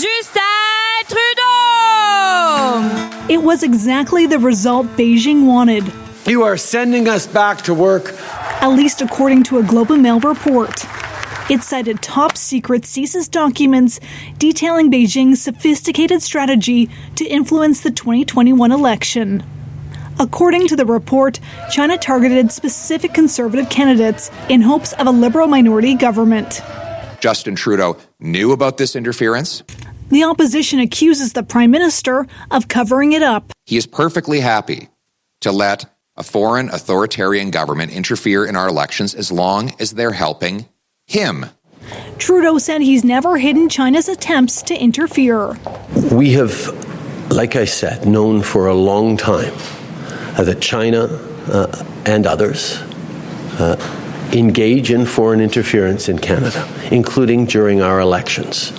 Justin Trudeau! It was exactly the result Beijing wanted. You are sending us back to work. At least according to a Globe and Mail report. It cited top-secret CSIS documents detailing Beijing's sophisticated strategy to influence the 2021 election. According to the report, China targeted specific conservative candidates in hopes of a liberal minority government. Justin Trudeau knew about this interference. The opposition accuses the Prime Minister of covering it up. He is perfectly happy to let a foreign authoritarian government interfere in our elections as long as they're helping him. Trudeau said he's never hidden China's attempts to interfere. We have, like I said, known for a long time that China and others engage in foreign interference in Canada, including during our elections.